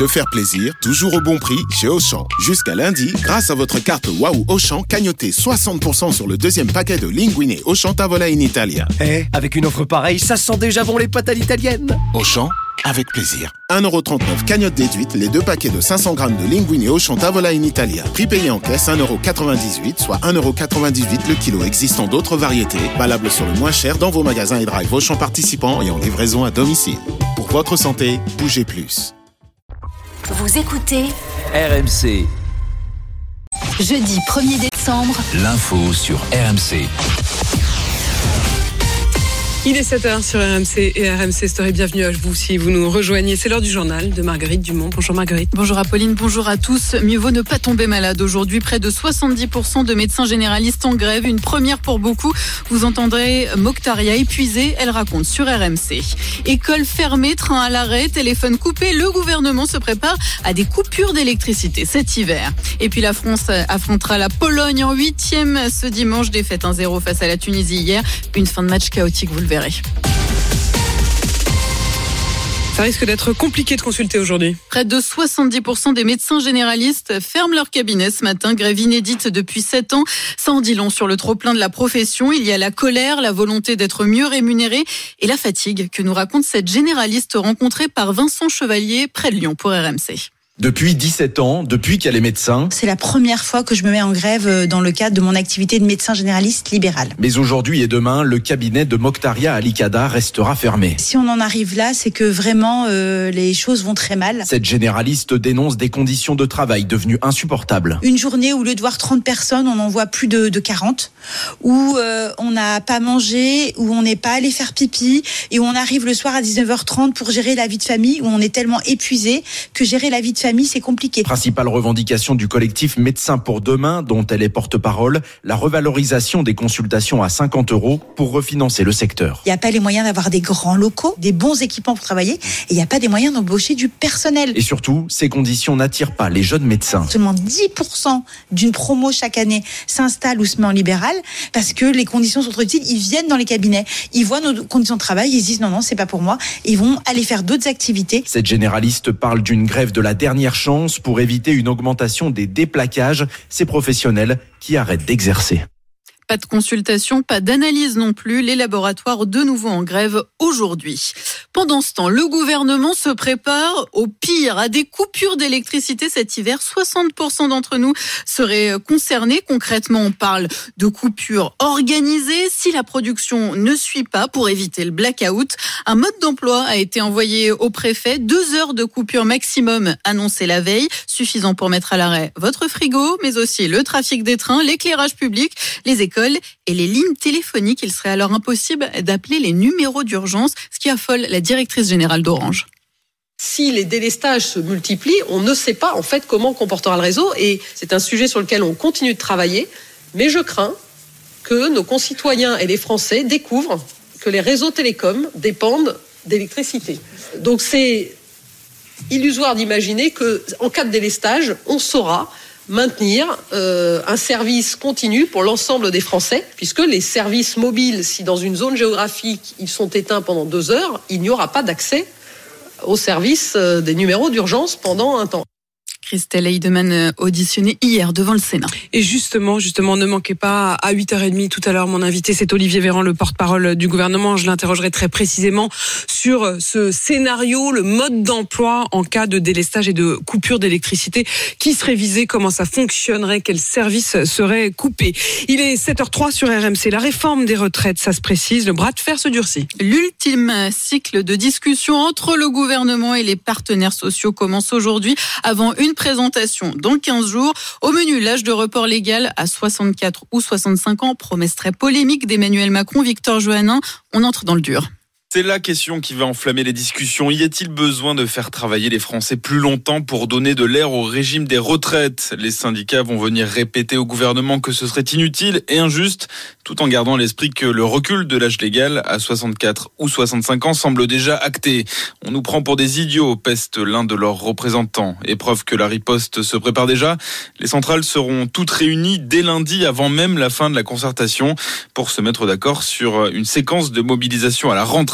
Se faire plaisir, toujours au bon prix chez Auchan. Jusqu'à lundi, grâce à votre carte Waouh Auchan, cagnotez 60% sur le deuxième paquet de Linguine Auchan Tavola in Italia. Avec une offre pareille, ça sent déjà bon les pâtes à l'italienne. Auchan, avec plaisir. 1,39€ cagnotte déduite, les 2 paquets de 500 grammes de Linguine Auchan Tavola in Italia. Prix payé en caisse 1,98€, soit 1,98€ le kilo. Existant d'autres variétés, valables sur le moins cher dans vos magasins et drive Auchan participants et en livraison à domicile. Pour votre santé, bougez plus. Vous écoutez RMC. Jeudi 1er décembre. L'info sur RMC. Il est 7h sur RMC et RMC Story. Bienvenue à vous si vous nous rejoignez. C'est l'heure du journal de Marguerite Dumont. Bonjour Marguerite. Bonjour Apolline, bonjour à tous. Mieux vaut ne pas tomber malade aujourd'hui. Près de 70% de médecins généralistes en grève. Une première pour beaucoup. Vous entendrez Mokhtaria épuisée. Elle raconte sur RMC. École fermée, train à l'arrêt, téléphone coupé. Le gouvernement se prépare à des coupures d'électricité cet hiver. Et puis la France affrontera la Pologne en 8e ce dimanche. Défaite 1-0 face à la Tunisie hier. Une fin de match chaotique, vous le verrez. Ça risque d'être compliqué de consulter aujourd'hui. Près de 70% des médecins généralistes ferment leur cabinet ce matin. Grève inédite depuis 7 ans. Ça en dit long sur le trop-plein de la profession. Il y a la colère, la volonté d'être mieux rémunéré et la fatigue que nous raconte cette généraliste rencontrée par Vincent Chevalier près de Lyon pour RMC. Depuis 17 ans, depuis qu'elle est médecin. C'est la première fois que je me mets en grève dans le cadre de mon activité de médecin généraliste libéral. Mais aujourd'hui et demain, le cabinet de Mokhtaria Alicada restera fermé. Si on en arrive là, c'est que vraiment les choses vont très mal. Cette généraliste dénonce des conditions de travail devenues insupportables. Une journée où, au lieu de voir 30 personnes, on en voit plus de 40, où on n'a pas mangé, où on n'est pas allé faire pipi, et où on arrive le soir à 19h30 pour gérer la vie de famille, où on est tellement épuisé que gérer la vie de famille, c'est compliqué. Principale revendication du collectif Médecins pour demain, dont elle est porte-parole, la revalorisation des consultations à 50€ pour refinancer le secteur. Il n'y a pas les moyens d'avoir des grands locaux, des bons équipements pour travailler, et il n'y a pas des moyens d'embaucher du personnel. Et surtout, ces conditions n'attirent pas les jeunes médecins. Seulement 10% d'une promo chaque année s'installe ou se met en libéral, parce que les conditions sont trop utiles. Ils viennent dans les cabinets, ils voient nos conditions de travail, ils se disent non, c'est pas pour moi. Ils vont aller faire d'autres activités. Cette généraliste parle d'une grève de la dernière chance pour éviter une augmentation des déplaquages, ces professionnels qui arrêtent d'exercer. Pas de consultation, pas d'analyse non plus. Les laboratoires de nouveau en grève aujourd'hui. Pendant ce temps, le gouvernement se prépare au pire, à des coupures d'électricité cet hiver. 60% d'entre nous seraient concernés. Concrètement, on parle de coupures organisées. Si la production ne suit pas pour éviter le blackout, un mode d'emploi a été envoyé au préfet. 2 heures de coupure maximum annoncées la veille, suffisant pour mettre à l'arrêt votre frigo, mais aussi le trafic des trains, l'éclairage public, les écoles et les lignes téléphoniques. Il serait alors impossible d'appeler les numéros d'urgence, ce qui affole la directrice générale d'Orange. Si les délestages se multiplient, on ne sait pas en fait comment comportera le réseau et c'est un sujet sur lequel on continue de travailler. Mais je crains que nos concitoyens et les Français découvrent que les réseaux télécoms dépendent d'électricité. Donc c'est illusoire d'imaginer qu'en cas de délestage, on saura maintenir un service continu pour l'ensemble des Français, puisque les services mobiles, si dans une zone géographique ils sont éteints pendant 2 heures, il n'y aura pas d'accès au service des numéros d'urgence pendant un temps. Christelle Heidemann auditionnée hier devant le Sénat. Et justement, ne manquez pas, à 8h30 tout à l'heure, mon invité, c'est Olivier Véran, le porte-parole du gouvernement. Je l'interrogerai très précisément sur ce scénario, le mode d'emploi en cas de délestage et de coupure d'électricité. Qui serait visé? Comment ça fonctionnerait? Quels services seraient coupés? Il est 7h03 sur RMC. La réforme des retraites, ça se précise, le bras de fer se durcit. L'ultime cycle de discussion entre le gouvernement et les partenaires sociaux commence aujourd'hui, avant une présentation dans 15 jours. Au menu, l'âge de report légal à 64 ou 65 ans, promesse très polémique d'Emmanuel Macron. Victor Johannin, on entre dans le dur. C'est la question qui va enflammer les discussions. Y a-t-il besoin de faire travailler les Français plus longtemps pour donner de l'air au régime des retraites? Les syndicats vont venir répéter au gouvernement que ce serait inutile et injuste, tout en gardant à l'esprit que le recul de l'âge légal à 64 ou 65 ans semble déjà acté. On nous prend pour des idiots, peste l'un de leurs représentants. Et preuve que la riposte se prépare déjà, les centrales seront toutes réunies dès lundi, avant même la fin de la concertation, pour se mettre d'accord sur une séquence de mobilisation à la rentrée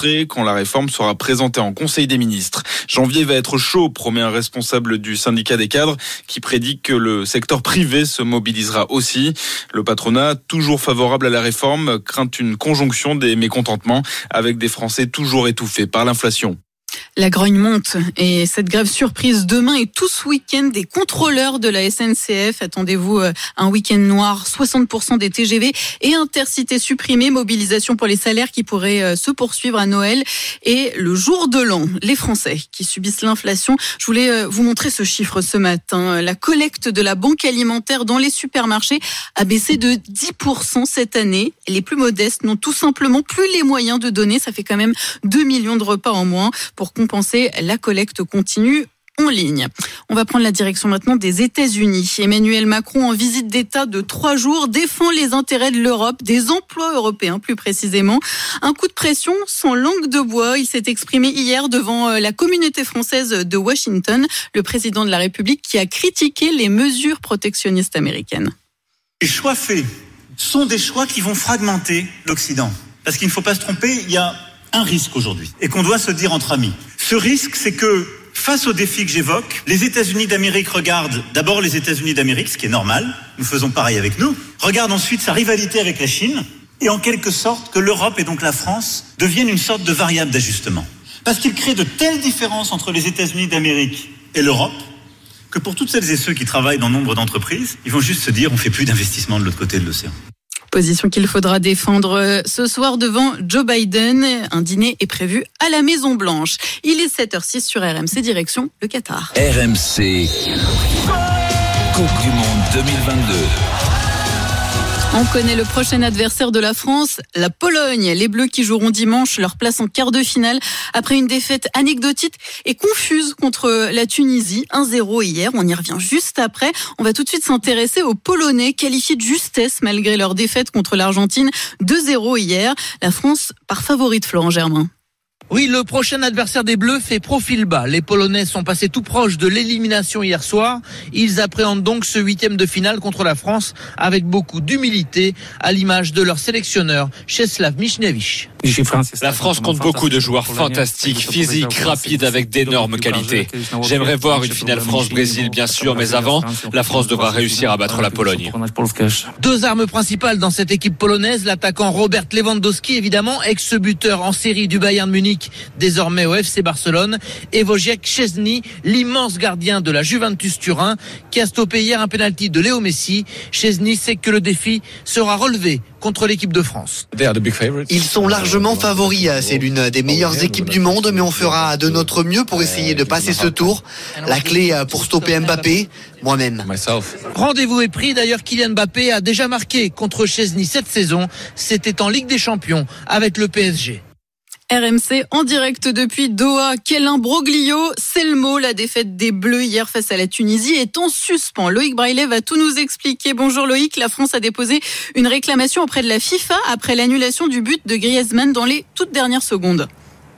rentrée, quand la réforme sera présentée en Conseil des ministres. Janvier va être chaud, promet un responsable du syndicat des cadres qui prédit que le secteur privé se mobilisera aussi. Le patronat, toujours favorable à la réforme, craint une conjonction des mécontentements avec des Français toujours étouffés par l'inflation. La grogne monte et cette grève surprise demain et tout ce week-end des contrôleurs de la SNCF. Attendez-vous un week-end noir, 60% des TGV et intercités supprimés, mobilisation pour les salaires qui pourraient se poursuivre à Noël et le jour de l'an. Les Français qui subissent l'inflation. Je voulais vous montrer ce chiffre ce matin. La collecte de la banque alimentaire dans les supermarchés a baissé de 10% cette année. Les plus modestes n'ont tout simplement plus les moyens de donner. Ça fait quand même 2 millions de repas en moins. Pour compenser, la collecte continue en ligne. On va prendre la direction maintenant des États-Unis. Emmanuel Macron, en visite d'État de 3 jours, défend les intérêts de l'Europe, des emplois européens plus précisément. Un coup de pression sans langue de bois. Il s'est exprimé hier devant la communauté française de Washington, le président de la République qui a critiqué les mesures protectionnistes américaines. Les choix faits sont des choix qui vont fragmenter l'Occident. Parce qu'il ne faut pas se tromper, il y a un risque aujourd'hui et qu'on doit se dire entre amis. Ce risque, c'est que face aux défis que j'évoque, les États-Unis d'Amérique regardent d'abord les États-Unis d'Amérique, ce qui est normal, nous faisons pareil avec nous, regardent ensuite sa rivalité avec la Chine et en quelque sorte que l'Europe et donc la France deviennent une sorte de variable d'ajustement. Parce qu'il crée de telles différences entre les États-Unis d'Amérique et l'Europe que pour toutes celles et ceux qui travaillent dans nombre d'entreprises, ils vont juste se dire on ne fait plus d'investissement de l'autre côté de l'océan. Position qu'il faudra défendre ce soir devant Joe Biden. Un dîner est prévu à la Maison Blanche. Il est 7h06 sur RMC, direction le Qatar. RMC, Coupe du Monde 2022. On connaît le prochain adversaire de la France, la Pologne. Les Bleus qui joueront dimanche leur place en quart de finale après une défaite anecdotique et confuse contre la Tunisie. 1-0 hier, on y revient juste après. On va tout de suite s'intéresser aux Polonais qualifiés de justesse malgré leur défaite contre l'Argentine. 2-0 hier. La France part favorite, Florent Germain. Oui, le prochain adversaire des Bleus fait profil bas. Les Polonais sont passés tout proches de l'élimination hier soir. Ils appréhendent donc ce 8e de finale contre la France avec beaucoup d'humilité, à l'image de leur sélectionneur, Czesław Michniewicz. La France compte beaucoup de joueurs fantastiques, physiques, rapides, avec d'énormes qualités. J'aimerais voir une finale France-Brésil, bien sûr, mais avant, la France devra réussir à battre la Pologne. 2 armes principales dans cette équipe polonaise, l'attaquant Robert Lewandowski, évidemment, ex-buteur en série du Bayern Munich, désormais au FC Barcelone, et Wojciech Szczesny, l'immense gardien de la Juventus Turin, qui a stoppé hier un penalty de Léo Messi. Szczesny sait que le défi sera relevé contre l'équipe de France. Ils sont largement favoris. C'est l'une des meilleures équipes du monde, mais on fera de notre mieux pour essayer de passer ce tour. La clé pour stopper Mbappé, moi-même. Rendez-vous est pris. D'ailleurs, Kylian Mbappé a déjà marqué contre Szczesny cette saison. C'était en Ligue des Champions avec le PSG. RMC en direct depuis Doha. Quel imbroglio, c'est le mot. La défaite des Bleus hier face à la Tunisie est en suspens. Loïc Braillet va tout nous expliquer. Bonjour Loïc, la France a déposé une réclamation auprès de la FIFA après l'annulation du but de Griezmann dans les toutes dernières secondes.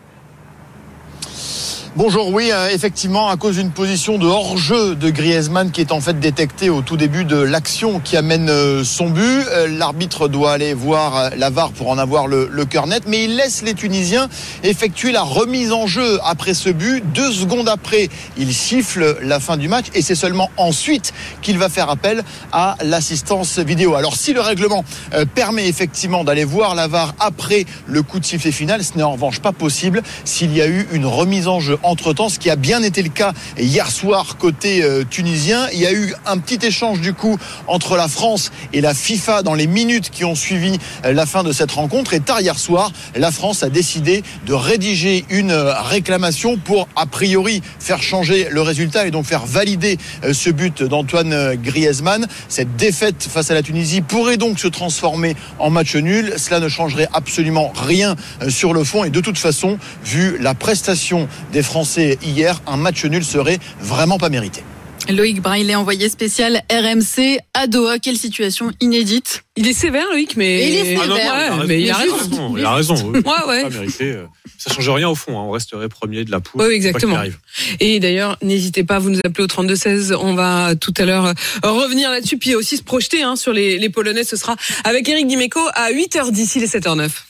Bonjour, oui, effectivement, à cause d'une position de hors-jeu de Griezmann qui est en fait détectée au tout début de l'action qui amène son but. L'arbitre doit aller voir la VAR pour en avoir le cœur net, mais il laisse les Tunisiens effectuer la remise en jeu après ce but. 2 secondes après, il siffle la fin du match et c'est seulement ensuite qu'il va faire appel à l'assistance vidéo. Alors si le règlement permet effectivement d'aller voir la VAR après le coup de sifflet final, ce n'est en revanche pas possible s'il y a eu une remise en jeu entre-temps, ce qui a bien été le cas hier soir côté tunisien. Il y a eu un petit échange du coup entre la France et la FIFA dans les minutes qui ont suivi la fin de cette rencontre. Et tard hier soir, la France a décidé de rédiger une réclamation pour a priori faire changer le résultat et donc faire valider ce but d'Antoine Griezmann. Cette défaite face à la Tunisie pourrait donc se transformer en match nul. Cela ne changerait absolument rien sur le fond et de toute façon, vu la prestation des Français hier, un match nul serait vraiment pas mérité. Loïc Braillet, envoyé spécial RMC à Doha. Quelle situation inédite. Il est sévère, Loïc, mais il est sévère. Mais il a raison. Il a raison. Oui. Ouais. Pas mérité. Ça change rien au fond. On resterait premier de la poule. Oui, exactement. Et d'ailleurs, n'hésitez pas à vous nous appeler au 32-16. On va tout à l'heure revenir là-dessus, puis aussi se projeter sur les Polonais. Ce sera avec Éric Dimeco à 8h d'ici les 7h09.